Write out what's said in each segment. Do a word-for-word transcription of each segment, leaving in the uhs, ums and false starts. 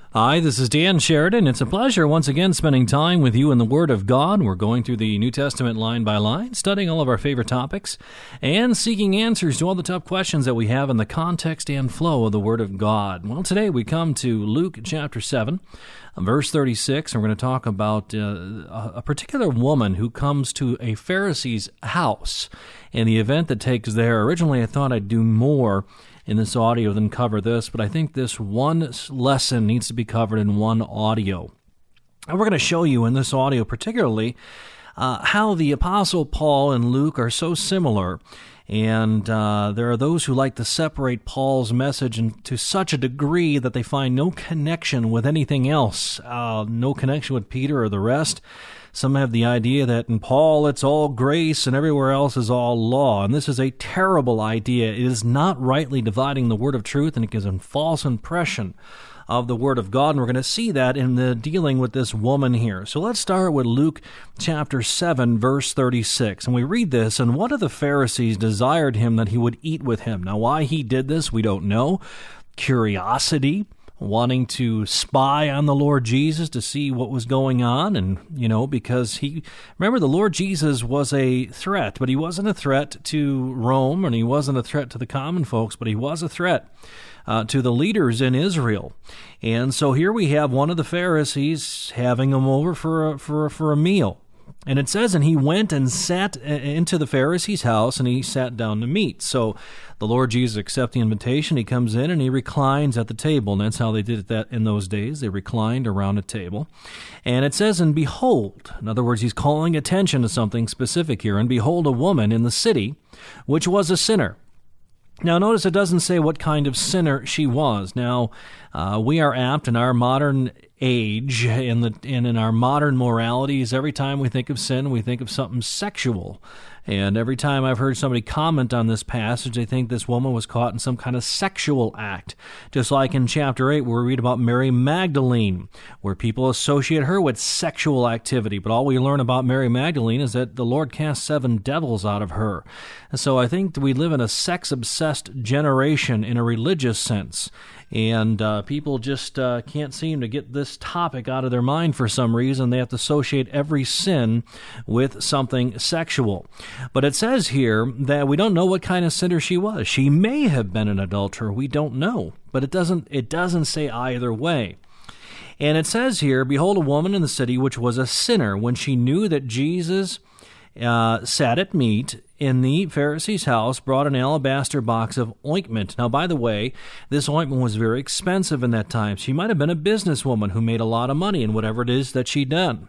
Hi, this is Dan Sheridan. It's a pleasure once again spending time with you in the Word of God. We're going through the New Testament line by line, studying all of our favorite topics, and seeking answers to all the tough questions that we have in the context and flow of the Word of God. Well, today we come to Luke chapter seven, verse thirty-six, and we're going to talk about uh, a particular woman who comes to a Pharisee's house and the event that takes there. Originally, I thought I'd do more in this audio than cover this, but I think this one lesson needs to be covered in one audio. And we're going to show you in this audio particularly uh, how the Apostle Paul and Luke are so similar, and uh, there are those who like to separate Paul's message in, to such a degree that they find no connection with anything else, uh, no connection with Peter or the rest. Some have the idea that in Paul it's all grace and everywhere else is all law, and this is a terrible idea. It is not rightly dividing the word of truth, and it gives a false impression of the Word of God, and we're going to see that in the dealing with this woman here. So let's start with Luke chapter seven, verse thirty-six, and we read this, "And one of the Pharisees desired him that he would eat with him." Now, why he did this, we don't know. Curiosity, wanting to spy on the Lord Jesus to see what was going on, and, you know, because he, remember, the Lord Jesus was a threat, but he wasn't a threat to Rome, and he wasn't a threat to the common folks, but he was a threat Uh, to the leaders in Israel. And so here we have one of the Pharisees having him over for a, for a, for a meal. And it says, and he went and sat into the Pharisee's house, and he sat down to meat. So the Lord Jesus accepts the invitation. He comes in, and he reclines at the table. And that's how they did it that in those days. They reclined around a table. And it says, and behold, in other words, he's calling attention to something specific here. And behold, a woman in the city, which was a sinner. Now, notice it doesn't say what kind of sinner she was. Now, uh, we are apt in our modern age in the and in our modern moralities, every time we think of sin, we think of something sexual. And every time I've heard somebody comment on this passage, they think this woman was caught in some kind of sexual act. Just like in chapter eight, where we read about Mary Magdalene, where people associate her with sexual activity. But all we learn about Mary Magdalene is that the Lord cast seven devils out of her. And so I think we live in a sex-obsessed generation in a religious sense. And uh, people just uh, can't seem to get this topic out of their mind for some reason. They have to associate every sin with something sexual. But it says here that we don't know what kind of sinner she was. She may have been an adulterer. We don't know. But it doesn't, it doesn't say either way. And it says here, behold, a woman in the city which was a sinner, when she knew that Jesus uh, sat at meat in the Pharisee's house, brought an alabaster box of ointment. Now, by the way, this ointment was very expensive in that time. She might have been a businesswoman who made a lot of money in whatever it is that she done.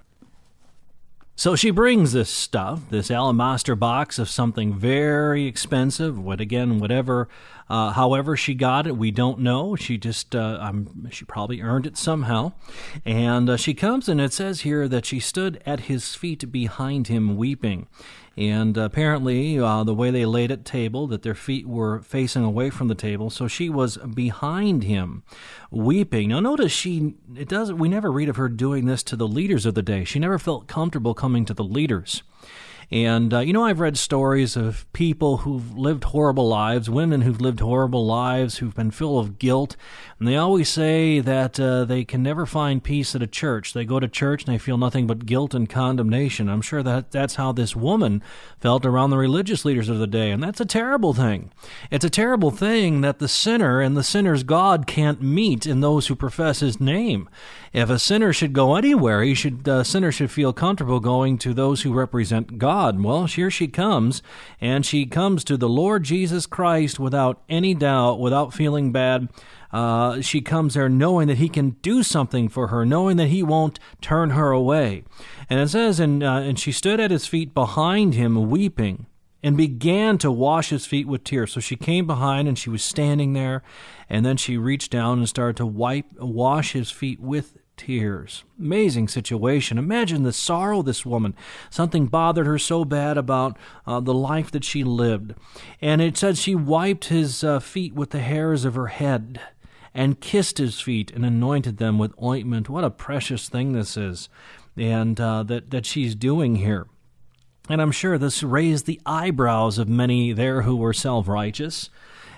So she brings this stuff, this alabaster box of something very expensive, what again, whatever, uh, however she got it, we don't know. She just, uh, um, she probably earned it somehow. And uh, she comes, and it says here that she stood at his feet behind him weeping. And apparently, uh, the way they laid at table, that their feet were facing away from the table, so she was behind him, weeping. Now, notice she, it doesn't, we never read of her doing this to the leaders of the day. She never felt comfortable coming to the leaders. And, uh, you know, I've read stories of people who've lived horrible lives, women who've lived horrible lives, who've been full of guilt, and they always say that uh, they can never find peace at a church. They go to church and they feel nothing but guilt and condemnation. I'm sure that that's how this woman felt around the religious leaders of the day, and that's a terrible thing. It's a terrible thing that the sinner and the sinner's God can't meet in those who profess his name. If a sinner should go anywhere, he should, uh, sinner should feel comfortable going to those who represent God. Well, here she comes, and she comes to the Lord Jesus Christ without any doubt, without feeling bad. Uh, she comes there knowing that he can do something for her, knowing that he won't turn her away. And it says, and, uh, and she stood at his feet behind him, weeping, and began to wash his feet with tears. So she came behind, and she was standing there, and then she reached down and started to wipe, wash his feet with tears. Amazing situation. Imagine the sorrow of this woman. Something bothered her so bad about uh, the life that she lived. And it said she wiped his uh, feet with the hairs of her head and kissed his feet and anointed them with ointment. What a precious thing this is, and uh, that, that she's doing here. And I'm sure this raised the eyebrows of many there who were self-righteous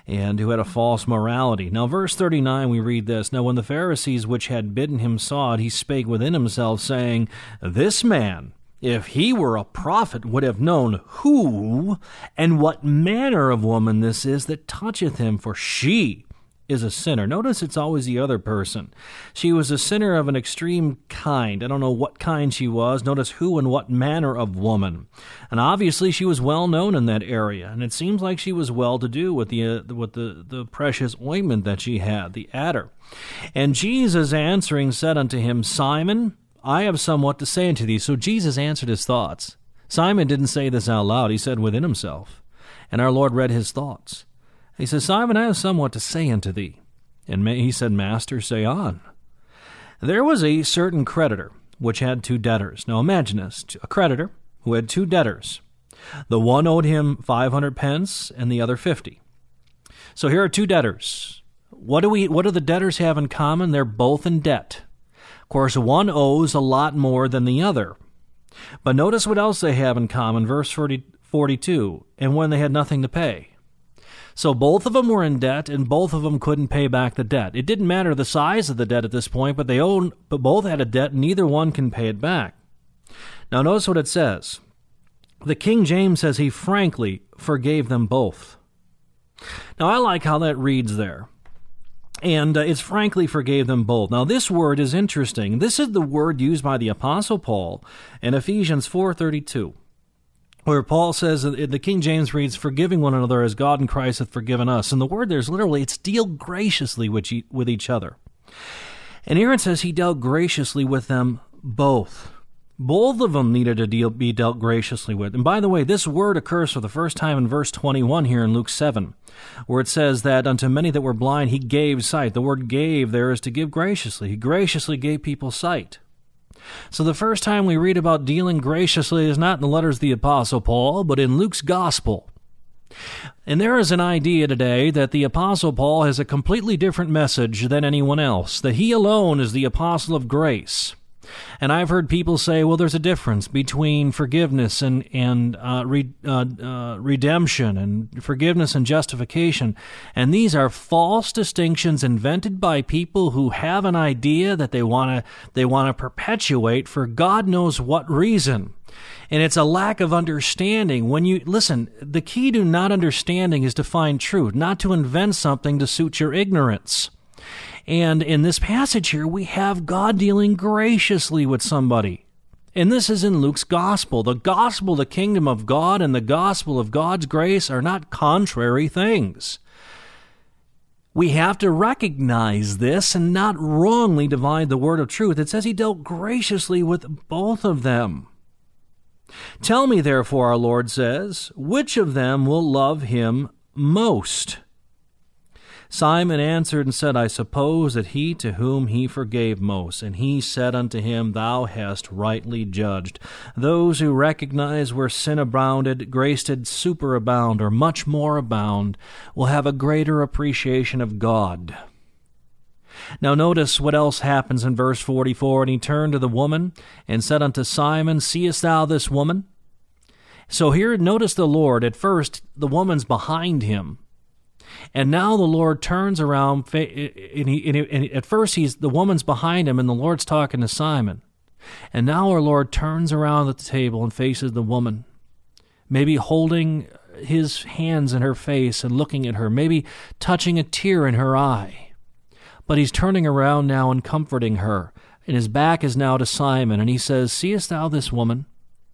and who had a false morality. Now, verse thirty-nine, we read this. Now, when the Pharisees which had bidden him saw it, he spake within himself, saying, This man, if he were a prophet, would have known who and what manner of woman this is that toucheth him, for she is a sinner. Notice it's always the other person. She was a sinner of an extreme kind. I don't know what kind she was. Notice who and what manner of woman. And obviously she was well known in that area, and it seems like she was well to do with the uh, with the, the precious ointment that she had, the adder. And Jesus answering said unto him, Simon, I have somewhat to say unto thee. So Jesus answered his thoughts. Simon didn't say this out loud. He said within himself. And our Lord read his thoughts. He says, Simon, I have somewhat to say unto thee. And he said, Master, say on. There was a certain creditor which had two debtors. Now imagine this, a creditor who had two debtors. The one owed him five hundred pence and the other fifty. So here are two debtors. What do we? What do the debtors have in common? They're both in debt. Of course, one owes a lot more than the other. But notice what else they have in common, verse forty-two, and when they had nothing to pay. So both of them were in debt, and both of them couldn't pay back the debt. It didn't matter the size of the debt at this point, but they owned, but both had a debt, and neither one can pay it back. Now notice what it says. The King James says he frankly forgave them both. Now I like how that reads there. And uh, it's frankly forgave them both. Now this word is interesting. This is the word used by the Apostle Paul in Ephesians four thirty-two. Where Paul says, the King James reads, forgiving one another as God in Christ hath forgiven us. And the word there's literally, it's deal graciously with each other. And here it says he dealt graciously with them both. Both of them needed to deal, be dealt graciously with. And by the way, this word occurs for the first time in verse twenty-one here in Luke seven, where it says that unto many that were blind he gave sight. The word gave there is to give graciously. He graciously gave people sight. So the first time we read about dealing graciously is not in the letters of the Apostle Paul, but in Luke's Gospel. And there is an idea today that the Apostle Paul has a completely different message than anyone else, that he alone is the apostle of grace. And I've heard people say, well, there's a difference between forgiveness and, and uh, re, uh, uh, redemption and forgiveness and justification. And these are false distinctions invented by people who have an idea that they want to they want to perpetuate for God knows what reason. And it's a lack of understanding. When you listen, the key to not understanding is to find truth, not to invent something to suit your ignorance. And in this passage here, we have God dealing graciously with somebody. And this is in Luke's gospel. The gospel, the kingdom of God, and the gospel of God's grace are not contrary things. We have to recognize this and not wrongly divide the word of truth. It says he dealt graciously with both of them. Tell me, therefore, our Lord says, which of them will love him most? Simon answered and said, I suppose that he to whom he forgave most. And he said unto him, Thou hast rightly judged. Those who recognize where sin abounded, grace did superabound, or much more abound, will have a greater appreciation of God. Now notice what else happens in verse forty-four. And he turned to the woman and said unto Simon, Seest thou this woman? So here, notice the Lord. At first, the woman's behind him. And now the Lord turns around, and, he, and, he, and at first he's the woman's behind him, and the Lord's talking to Simon. And now our Lord turns around at the table and faces the woman, maybe holding his hands in her face and looking at her, maybe touching a tear in her eye. But he's turning around now and comforting her, and his back is now to Simon, and he says, Seest thou this woman?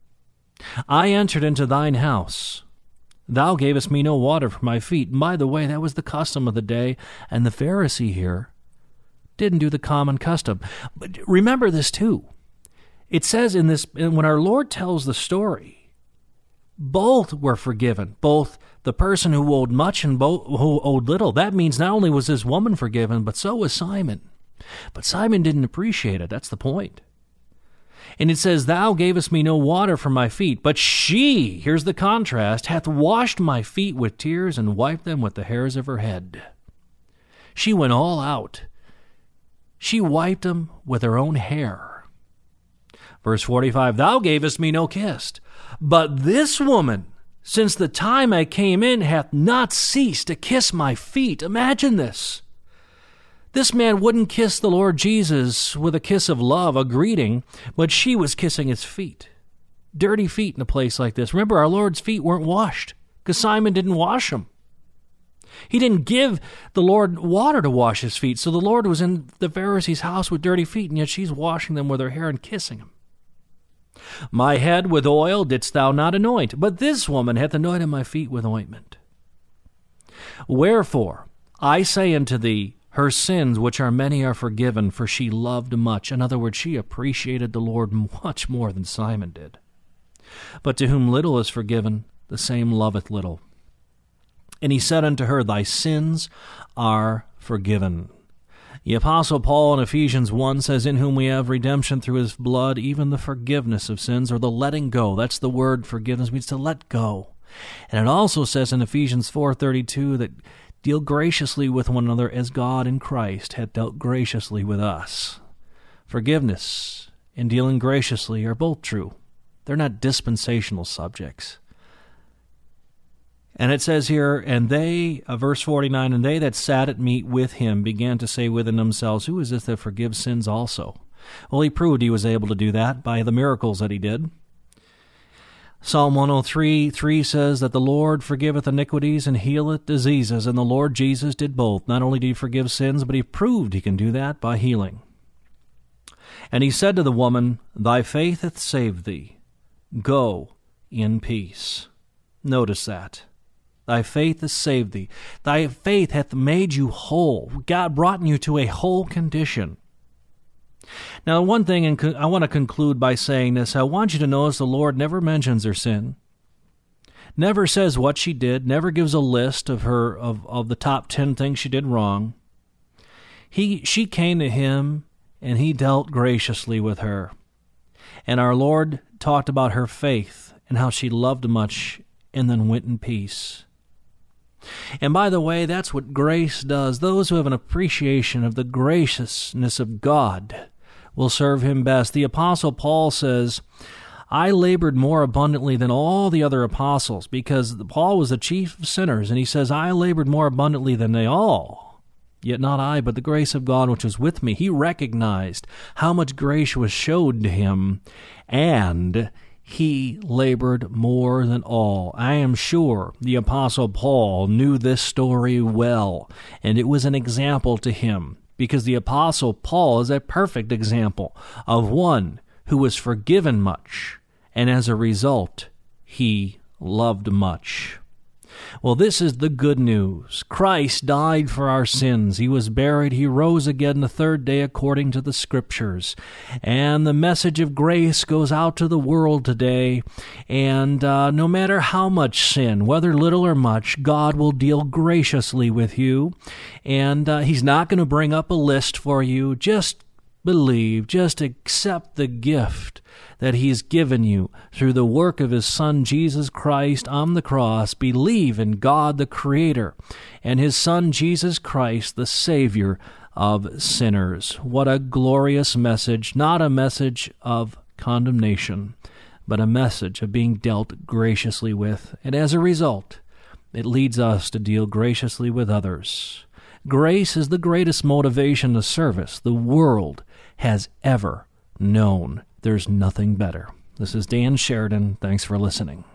I entered into thine house. Thou gavest me no water for my feet. And by the way, that was the custom of the day, and the Pharisee here didn't do the common custom. But remember this too. It says in this, when our Lord tells the story, both were forgiven, both the person who owed much and both who owed little. That means not only was this woman forgiven, but so was Simon. But Simon didn't appreciate it. That's the point. And it says, Thou gavest me no water for my feet, but she, here's the contrast, hath washed my feet with tears and wiped them with the hairs of her head. She went all out. She wiped them with her own hair. Verse forty-five, Thou gavest me no kiss, but this woman, since the time I came in, hath not ceased to kiss my feet. Imagine this. This man wouldn't kiss the Lord Jesus with a kiss of love, a greeting, but she was kissing his feet. Dirty feet in a place like this. Remember, our Lord's feet weren't washed because Simon didn't wash them. He didn't give the Lord water to wash his feet, so the Lord was in the Pharisee's house with dirty feet, and yet she's washing them with her hair and kissing him. My head with oil didst thou not anoint, but this woman hath anointed my feet with ointment. Wherefore, I say unto thee, her sins, which are many, are forgiven, for she loved much. In other words, she appreciated the Lord much more than Simon did. But to whom little is forgiven, the same loveth little. And he said unto her, thy sins are forgiven. The Apostle Paul in Ephesians one says, in whom we have redemption through his blood, even the forgiveness of sins, or the letting go. That's the word forgiveness, means to let go. And it also says in Ephesians four thirty-two that deal graciously with one another as God in Christ hath dealt graciously with us. Forgiveness and dealing graciously are both true. They're not dispensational subjects. And it says here, and they, uh, verse forty-nine, and they that sat at meat with him began to say within themselves, who is this that forgives sins also? Well, he proved he was able to do that by the miracles that he did. Psalm one oh three, three says that the Lord forgiveth iniquities and healeth diseases, and the Lord Jesus did both. Not only did he forgive sins, but he proved he can do that by healing. And he said to the woman, thy faith hath saved thee. Go in peace. Notice that. Thy faith hath saved thee. Thy faith hath made you whole. God brought you to a whole condition. Now, one thing, and I want to conclude by saying this. I want you to notice the Lord never mentions her sin, never says what she did, never gives a list of her of, of the top ten things she did wrong. He she came to him, and he dealt graciously with her. And our Lord talked about her faith and how she loved much and then went in peace. And by the way, that's what grace does. Those who have an appreciation of the graciousness of God will serve him best. The Apostle Paul says, I labored more abundantly than all the other apostles, because Paul was the chief of sinners, and he says, I labored more abundantly than they all. Yet not I, but the grace of God which was with me. He recognized how much grace was showed to him, and he labored more than all. I am sure the Apostle Paul knew this story well, and it was an example to him, because the Apostle Paul is a perfect example of one who was forgiven much, and as a result, he loved much. Well, this is the good news. Christ died for our sins. He was buried. He rose again the third day according to the Scriptures. And the message of grace goes out to the world today. And uh, no matter how much sin, whether little or much, God will deal graciously with you. And uh, he's not going to bring up a list for you. Just believe, just accept the gift that he's given you through the work of his Son, Jesus Christ, on the cross. Believe in God, the Creator, and his Son, Jesus Christ, the Savior of sinners. What a glorious message, not a message of condemnation, but a message of being dealt graciously with. And as a result, it leads us to deal graciously with others. Grace is the greatest motivation to service the world has ever known. There's nothing better. This is Dan Sheridan. Thanks for listening.